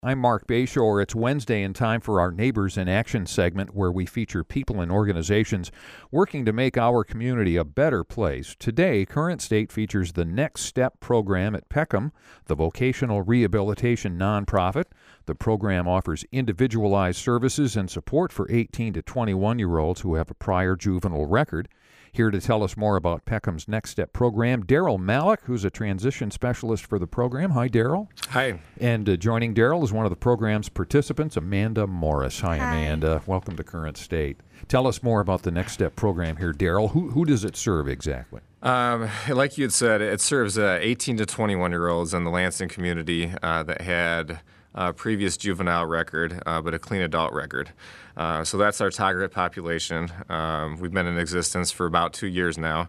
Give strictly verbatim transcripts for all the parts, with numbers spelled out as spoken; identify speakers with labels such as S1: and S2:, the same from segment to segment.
S1: I'm Mark Bayshore. It's Wednesday and time for our Neighbors in Action segment where we feature people and organizations working to make our community a better place. Today, Current State features the Next Step program at Peckham, the vocational rehabilitation nonprofit. The program offers individualized services and support for eighteen to twenty-one-year-olds who have a prior juvenile record. Here to tell us more about Peckham's Next Step program, Daryl Malik, who's a transition specialist for the program. Hi, Daryl.
S2: Hi.
S1: And uh, joining Daryl is one of the program's participants, Amanda Morris. Hi,
S3: Hi.
S1: Amanda. Welcome to Current State. Tell us more about the Next Step program here, Daryl. Who, who does it serve exactly?
S2: Um, like you had said, it serves uh, eighteen to twenty-one-year-olds in the Lansing community uh, that had a previous juvenile record, uh, but a clean adult record. Uh, so that's our target population. Um, we've been in existence for about two years now.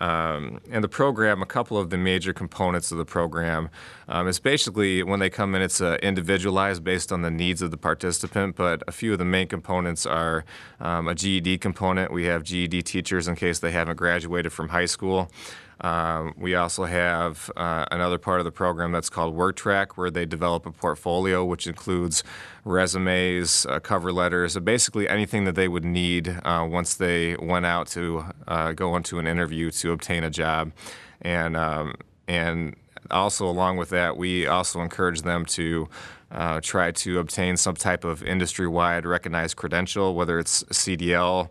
S2: Um, and the program, a couple of the major components of the program, um, is basically when they come in, it's uh, individualized based on the needs of the participant, but a few of the main components are um, a G E D component. We have G E D teachers in case they haven't graduated from high school. Um, we also have uh, another part of the program that's called Work Track, where they develop a portfolio, which includes resumes, uh, cover letters, uh, basically anything that they would need uh, once they went out to uh, go into an interview to obtain a job. And um, and also along with that, we also encourage them to uh, try to obtain some type of industry-wide recognized credential, whether it's C D L,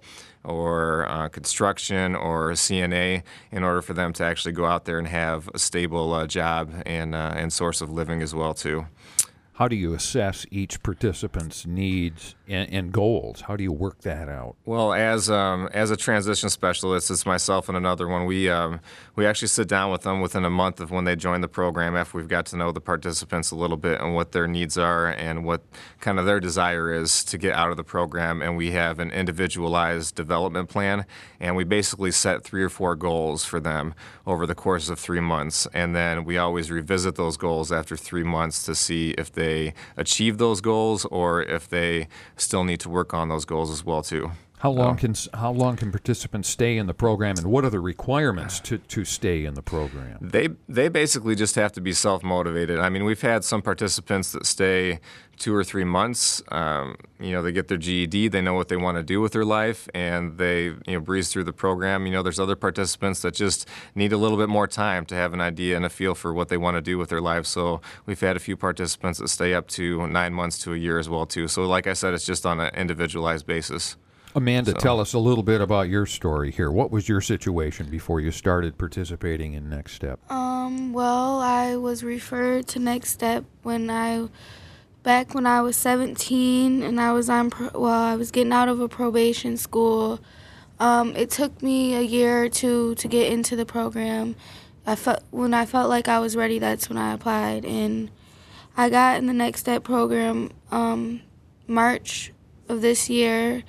S2: or uh, construction or C N A, in order for them to actually go out there and have a stable uh, job and, uh, and source of living as well, too.
S1: How do you assess each participant's needs and, and goals? How do you work that out?
S2: Well, as um, as a transition specialist, it's myself and another one. We um, we actually sit down with them within a month of when they join the program, after we've got to know the participants a little bit and what their needs are and what kind of their desire is to get out of the program. And we have an individualized development plan, and we basically set three or four goals for them over the course of three months. And then we always revisit those goals after three months to see if they they achieve those goals or if they still need to work on those goals as well too.
S1: How long can how long can participants stay in the program, and what are the requirements to, to stay in the program?
S2: They they basically just have to be self-motivated. I mean, we've had some participants that stay two or three months. Um, you know, they get their G E D, they know what they want to do with their life, and they you know breeze through the program. You know, there's other participants that just need a little bit more time to have an idea and a feel for what they want to do with their life. So we've had a few participants that stay up to nine months to a year as well too. So like I said, it's just on an individualized basis.
S1: Amanda,
S2: So.
S1: tell us a little bit about your story here. What was your situation before you started participating in Next Step?
S3: Um, well, I was referred to Next Step when I, back when I was seventeen, and I was on, pro, well, I was getting out of a probation school. Um, it took me a year or two to get into the program. I felt when I felt like I was ready, that's when I applied, and I got in the Next Step program um, March of this year.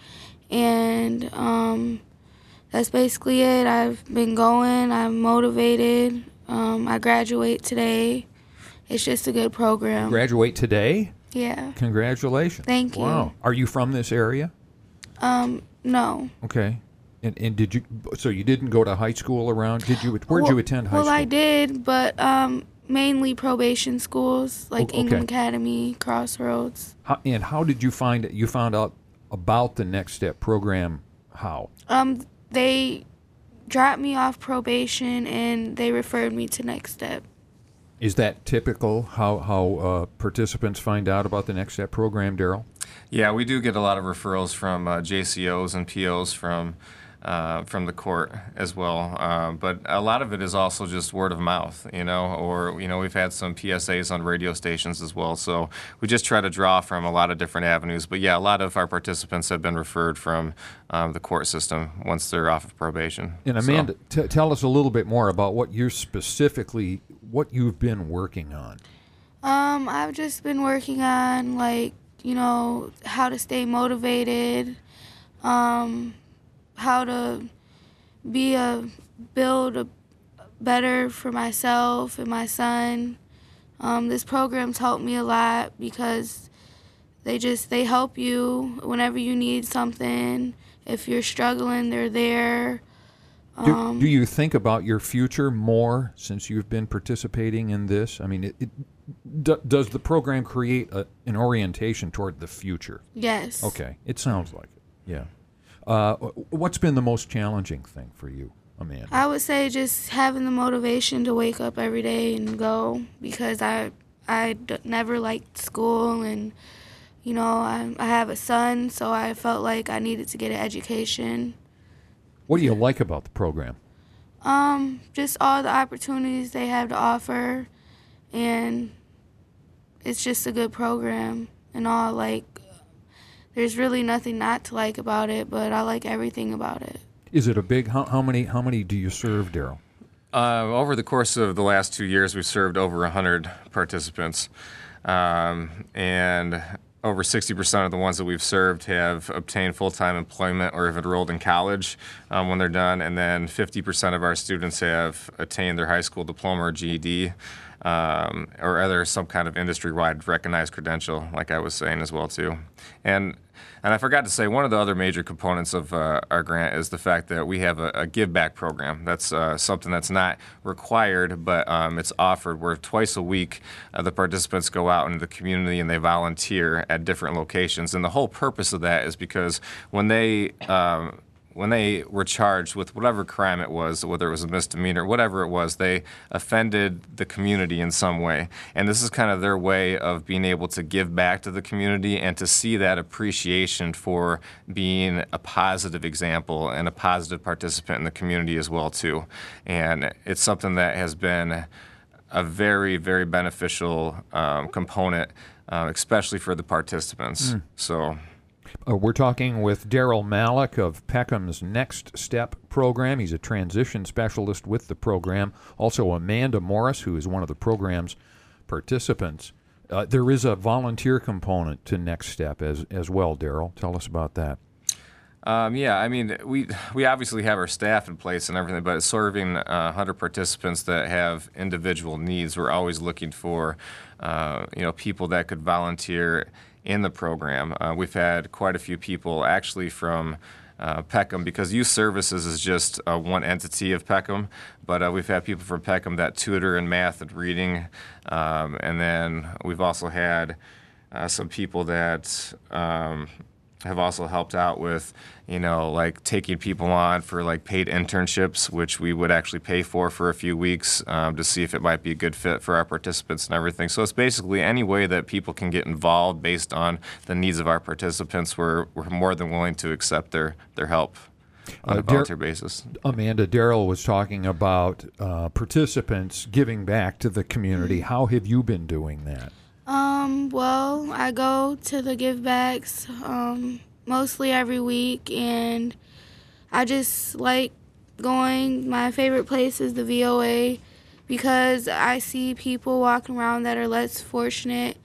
S3: And um, that's basically it. I've been going. I'm motivated. Um, I graduate today. It's just a good program.
S1: Graduate today?
S3: Yeah.
S1: Congratulations.
S3: Thank you.
S1: Wow. Are you from this area?
S3: Um, no.
S1: Okay. And and did you? So you didn't go to high school around? Did you? Where'd
S3: well,
S1: you attend high
S3: well,
S1: school?
S3: Well, I did, but um, mainly probation schools like
S1: Oh, okay.
S3: Ingham Academy, Crossroads.
S1: How, and how did you find it? You found out about the Next Step program? How?
S3: Um, they dropped me off probation and they referred me to Next Step.
S1: Is that typical? How how uh, participants find out about the Next Step program, Daryl?
S2: Yeah, we do get a lot of referrals from uh, J C Os and P Os from uh, from the court as well. Uh, but a lot of it is also just word of mouth, you know, or, you know, we've had some P S As on radio stations as well. So we just try to draw from a lot of different avenues. But yeah, a lot of our participants have been referred from um, the court system once they're off of probation.
S1: And Amanda, so. t- tell us a little bit more about what you're specifically, what you've been working on.
S3: Um, I've just been working on, like, you know, how to stay motivated, um, how to be a, build a better for myself and my son. Um, this program's helped me a lot because they just, they help you whenever you need something. If you're struggling, they're there.
S1: Do,
S3: Um,
S1: do you think about your future more since you've been participating in this? I mean, it, it, do, does the program create a, an orientation toward the future?
S3: yes.
S1: Okay, it sounds like it. Yeah. Uh, what's been the most challenging thing for you, Amanda?
S3: I would say just having the motivation to wake up every day and go, because I I d- never liked school, and you know I, I have a son, so I felt like I needed to get an education.
S1: What do you like about the program?
S3: Um, just all the opportunities they have to offer, and it's just a good program and all. Like, there's really nothing not to like about it, but I like everything about it.
S1: Is it a big? How, how many? How many do you serve, Daryl?
S2: Uh, over the course of the last two years, we've served over one hundred participants, um, and over sixty percent of the ones that we've served have obtained full-time employment or have enrolled in college um, when they're done, and then fifty percent of our students have attained their high school diploma or G E D, um, or other some kind of industry-wide recognized credential, like I was saying as well too. And and I forgot to say, one of the other major components of uh, our grant is the fact that we have a, a give back program. That's uh, something that's not required, but um, it's offered, where twice a week uh, the participants go out into the community and they volunteer at different locations. And the whole purpose of that is because when they um, when they were charged with whatever crime it was, whether it was a misdemeanor, whatever it was, they offended the community in some way. And this is kind of their way of being able to give back to the community and to see that appreciation for being a positive example and a positive participant in the community as well, too. And it's something that has been a very, very beneficial um, component, uh, especially for the participants. Mm. So.
S1: Uh, we're talking with Daryl Malik of Peckham's Next Step program. He's a transition specialist with the program. Also, Amanda Morris, who is one of the program's participants. Uh, there is a volunteer component to Next Step as as well, Daryl. Tell us about that.
S2: Um, yeah, I mean, we we obviously have our staff in place and everything, but serving uh, one hundred participants that have individual needs, we're always looking for, uh, you know, people that could volunteer in the program. Uh, we've had quite a few people actually from uh, Peckham, because Youth Services is just uh, one entity of Peckham, but uh, we've had people from Peckham that tutor in math and reading, um, and then we've also had uh, some people that um, have also helped out with, you know, like taking people on for like paid internships, which we would actually pay for for a few weeks um, to see if it might be a good fit for our participants and everything. So it's basically any way that people can get involved based on the needs of our participants. We're, we're more than willing to accept their, their help on
S1: Uh,
S2: a volunteer
S1: Dar-
S2: basis.
S1: Amanda, Daryl was talking about uh, participants giving back to the community. How have you been doing that?
S3: Um, well, I go to the give backs um, mostly every week, and I just like going. My favorite place is the V O A, because I see people walking around that are less fortunate.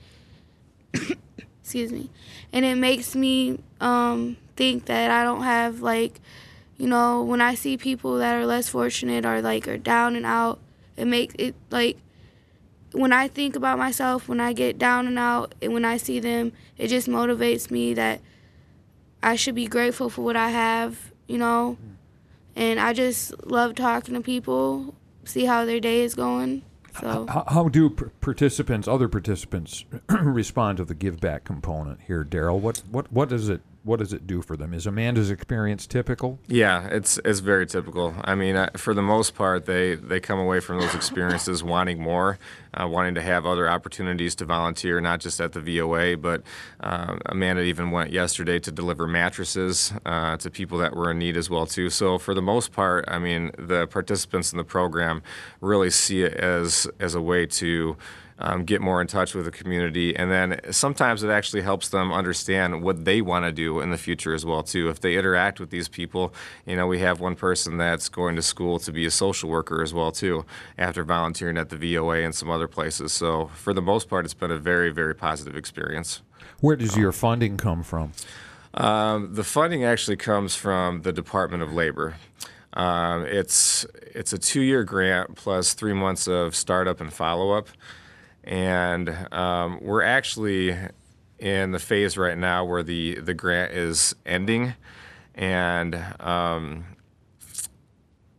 S3: Excuse me. And it makes me um, think that I don't have, like, you know, when I see people that are less fortunate or like are down and out, it makes it like, when I think about myself, when I get down and out, and when I see them, it just motivates me that I should be grateful for what I have, you know. And I just love talking to people, see how their day is going. So
S1: How, how do p- participants, other participants, respond to the give back component here, Daryl? What what what does it what does it do for them? Is Amanda's experience typical?
S2: Yeah, it's it's very typical. I mean, uh, for the most part, they, they come away from those experiences wanting more, uh, wanting to have other opportunities to volunteer, not just at the V O A, but uh, Amanda even went yesterday to deliver mattresses uh, to people that were in need as well too. So for the most part, I mean, the participants in the program really see it as as a way to Um, get more in touch with the community, and then sometimes it actually helps them understand what they want to do in the future as well too. If they interact with these people, you know, we have one person that's going to school to be a social worker as well too, after volunteering at the V O A and some other places. So for the most part, it's been a very, very positive experience.
S1: Where does your funding come from?
S2: Um, the funding actually comes from the Department of Labor. Um, it's it's a two-year grant plus three months of startup and follow-up. And um, we're actually in the phase right now where the, the grant is ending. And um,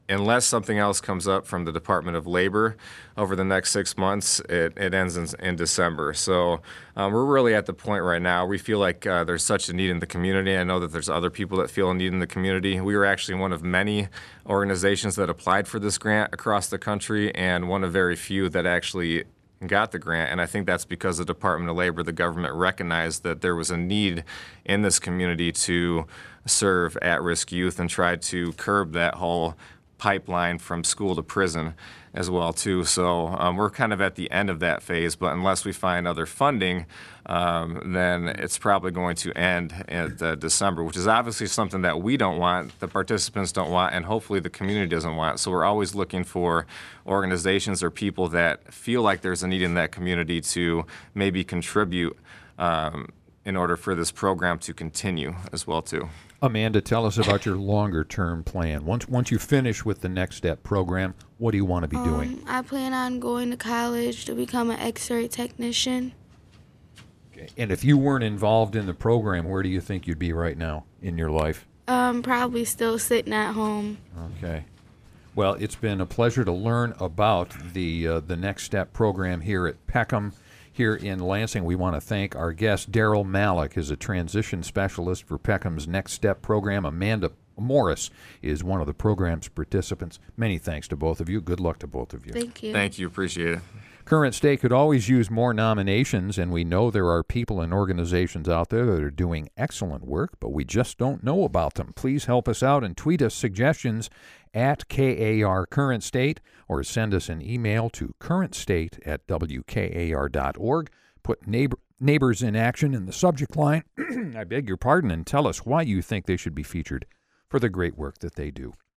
S2: unless something else comes up from the Department of Labor over the next six months, it, it ends in, in December. So um, we're really at the point right now. We feel like uh, there's such a need in the community. I know that there's other people that feel a need in the community. We were actually one of many organizations that applied for this grant across the country, and one of very few that actually got the grant. And I think that's because the Department of Labor, the government, recognized that there was a need in this community to serve at-risk youth and tried to curb that whole pipeline from school to prison as well too. So um, we're kind of at the end of that phase, but unless we find other funding, um, then it's probably going to end at uh, December, which is obviously something that we don't want, the participants don't want, and hopefully the community doesn't want. So we're always looking for organizations or people that feel like there's a need in that community to maybe contribute um, in order for this program to continue as well too.
S1: Amanda, tell us about your longer-term plan. Once once you finish with the Next Step program, what do you want to be doing?
S3: Um, I plan on going to college to become an X-ray technician.
S1: Okay. And if you weren't involved in the program, where do you think you'd be right now in your life?
S3: Um, probably still sitting at home.
S1: Okay. Well, it's been a pleasure to learn about the uh, the Next Step program here at Peckham. Here in Lansing, we want to thank our guest, Daryl Malik, is a transition specialist for Peckham's Next Step program. Amanda Morris is one of the program's participants. Many thanks to both of you. Good luck to both of you.
S3: Thank you.
S2: Thank you. Appreciate it.
S1: Current State could always use more nominations, and we know there are people and organizations out there that are doing excellent work, but we just don't know about them. Please help us out and tweet us suggestions at K A R Current State, or send us an email to currentstate at W K A R dot org. Put neighbor, Neighbors in Action in the subject line, I beg your pardon, and tell us why you think they should be featured for the great work that they do.